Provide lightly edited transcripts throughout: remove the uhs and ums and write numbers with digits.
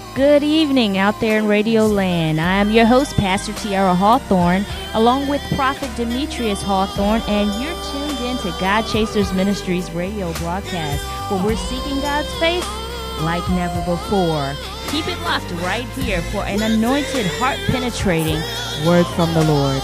Good evening out there in Radio Land. I am your host, Pastor Tiara Hawthorne, along with Prophet Demetrius Hawthorne, and you're tuned in to God Chasers Ministries radio broadcast, where we're seeking God's face like never before. Keep it locked right here for an anointed, heart-penetrating word from the Lord.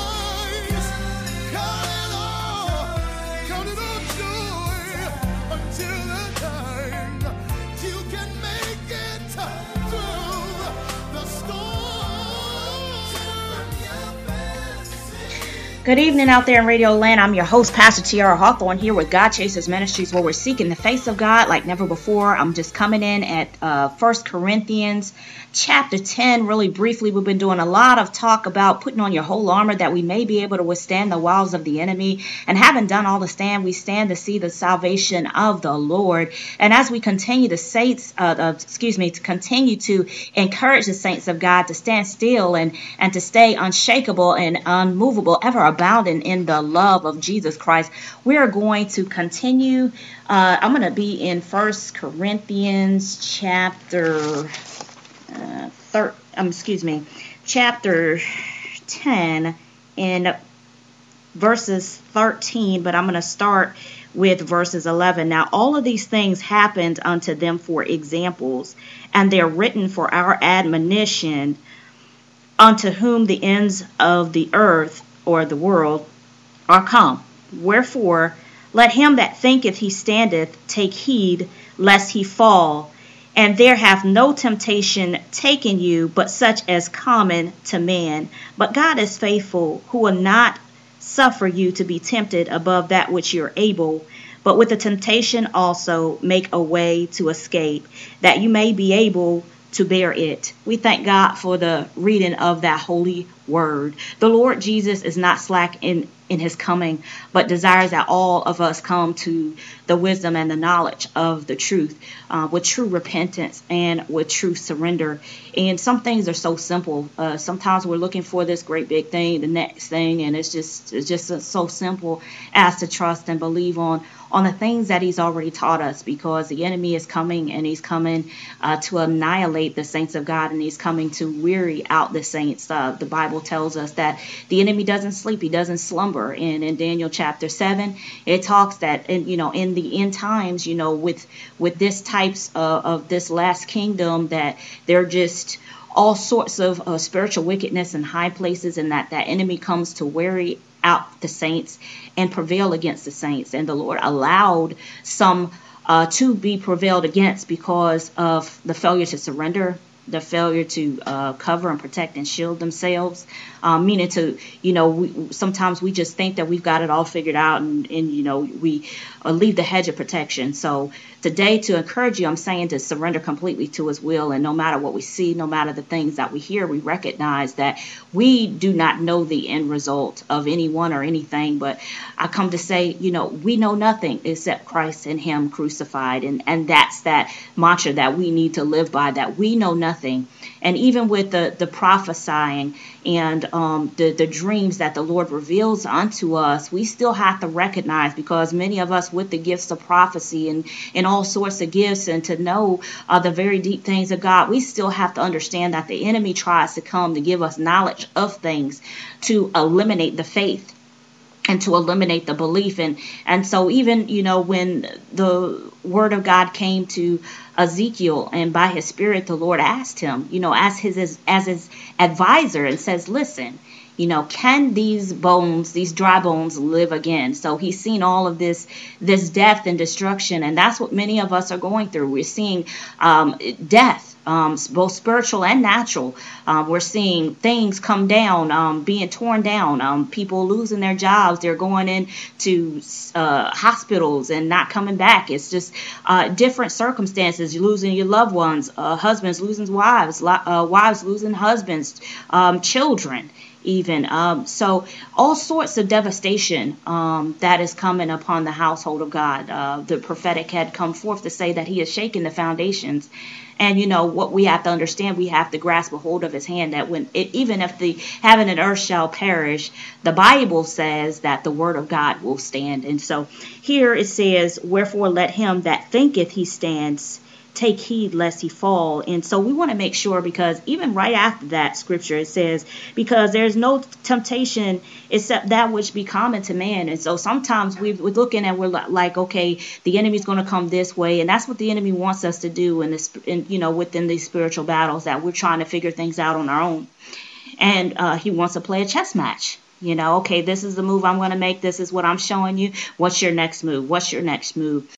Good evening out there in Radio Land. I'm your host, Pastor Tiara Hawthorne, here with God Chasers Ministries, where we're seeking the face of God like never before. I'm just coming in at 1 Corinthians chapter 10. Really briefly, we've been doing a lot of talk about putting on your whole armor that we may be able to withstand the wiles of the enemy. And having done all to stand, we stand to see the salvation of the Lord. And as we continue to continue to encourage the saints of God to stand still and to stay unshakable and unmovable, ever abounding in the love of Jesus Christ, we are going to continue. I'm going to be in 1 Corinthians chapter 10 in verses 13, but I'm going to start with verses 11. Now, all of these things happened unto them for examples, and they're written for our admonition, unto whom the ends of the earth or the world are come. Wherefore, let him that thinketh he standeth take heed lest he fall. And there hath no temptation taken you, but such as common to man. But God is faithful, who will not suffer you to be tempted above that which you're able, but with the temptation also make a way to escape, that you may be able to bear it. We thank God for the reading of that holy word. The Lord Jesus is not slack in his coming, but desires that all of us come to the wisdom and the knowledge of the truth with true repentance and with true surrender. And some things are so simple. Sometimes we're looking for this great big thing, the next thing, and it's just so simple as to trust and believe on the things that he's already taught us, because the enemy is coming, and he's coming to annihilate the saints of God, and he's coming to weary out the saints. The Bible tells us that the enemy doesn't sleep, he doesn't slumber. And in Daniel chapter 7, it talks that in the end times, with this types of this last kingdom, that they're just all sorts of spiritual wickedness in high places, and that enemy comes to weary out the saints and prevail against the saints. And the Lord allowed some to be prevailed against because of the failure to surrender, the failure to cover and protect and shield themselves, meaning to, sometimes we just think that we've got it all figured out, and we leave the hedge of protection. So today, to encourage you, I'm saying to surrender completely to his will, and no matter what we see, no matter the things that we hear, we recognize that we do not know the end result of anyone or anything, but I come to say, we know nothing except Christ and him crucified, and that's that mantra that we need to live by, that we know nothing. And even with the prophesying and the dreams that the Lord reveals unto us, we still have to recognize, because many of us with the gifts of prophecy and all sorts of gifts, and to know the very deep things of God, we still have to understand that the enemy tries to come to give us knowledge of things, to eliminate the faith and to eliminate the belief. And so even, when the word of God came to Ezekiel, and by his spirit, the Lord asked him, as his advisor, and says, listen, can these dry bones live again? So he's seen all of this death and destruction. And that's what many of us are going through. We're seeing death, both spiritual and natural. We're seeing things come down, being torn down, people losing their jobs. They're going into hospitals and not coming back. It's just different circumstances. You're losing your loved ones, husbands losing wives, wives losing husbands, children even. So all sorts of devastation that is coming upon the household of God. The prophetic had come forth to say that he has shaken the foundations. And what we have to understand, we have to grasp a hold of his hand, that even if the heaven and earth shall perish, the Bible says that the word of God will stand. And so here it says, wherefore let him that thinketh he stands take heed lest he fall. And so we want to make sure, because even right after that scripture, it says, because there's no temptation except that which be common to man. And so sometimes we're looking and we're like, okay, the enemy's going to come this way. And that's what the enemy wants us to do within these spiritual battles, that we're trying to figure things out on our own. And he wants to play a chess match. Okay, this is the move I'm going to make. This is what I'm showing you. What's your next move? What's your next move?